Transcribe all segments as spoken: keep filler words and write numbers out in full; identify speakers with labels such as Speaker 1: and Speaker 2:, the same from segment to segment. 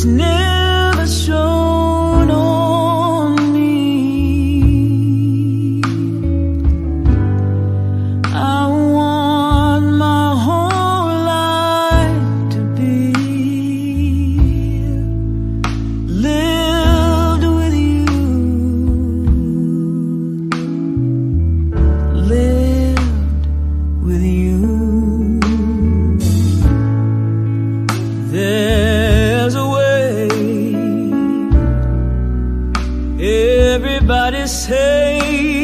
Speaker 1: never shown on me. I want my whole life to be lived with you, lived with you. There's a way, everybody say,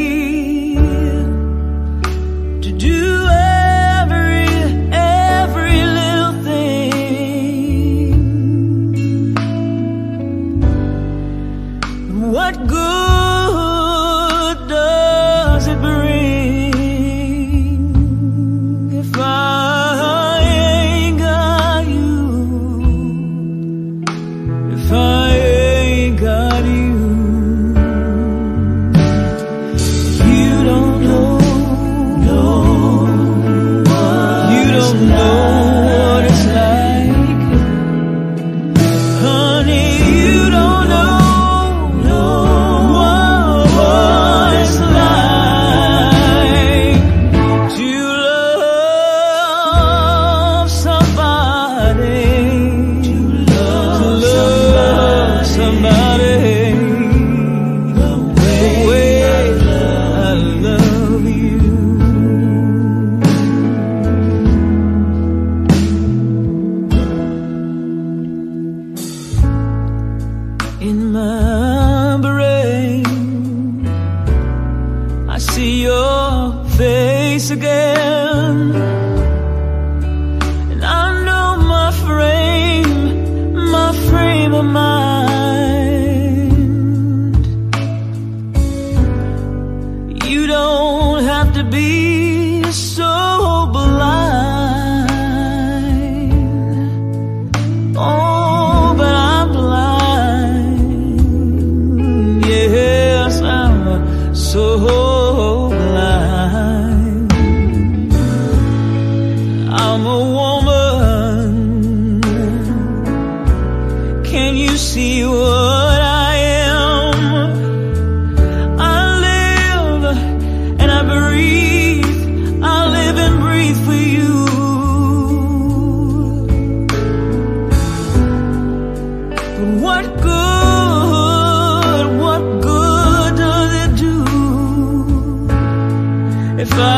Speaker 1: to do every, every little thing. What good does it bring if I ain't got you? If I ain't got you? You don't know, no, you don't know what it's like, honey. You don't know, no, what it's like to love somebody, to love somebody the way I love you. In my brain, I see your face again, and I know my frame, my frame of mind. You don't have to be so blind. Oh, but I'm blind. Yes, I'm so blind. I'm a woman. Can you see what I am? I live and I breathe. I live and breathe for you. But what good, what good does it do if I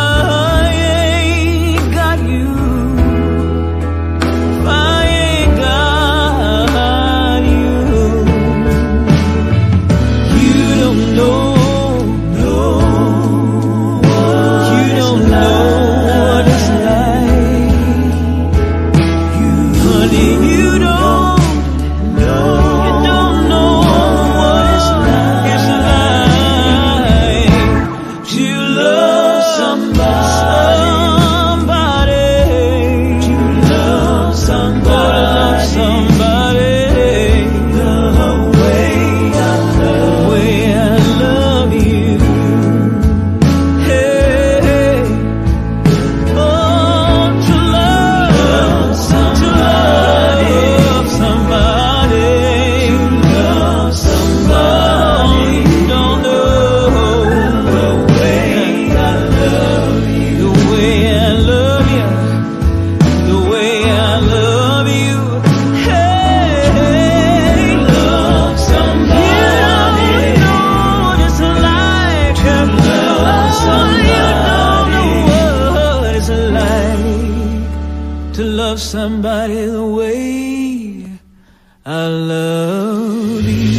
Speaker 1: ain't got you? If I ain't got you? You don't know, no, you don't know what it's like. You, honey, you don't know, you don't know what it's like. It's like to love somebody, to love somebody, somebody the way I love, the way I love you. Hey, oh, to love, to love somebody, to love somebody. You don't know the way I love you, the way I love you, the way I love you. Hey, love somebody. You don't know what it's like to love somebody. You don't know what it's like to love somebody the way I love you.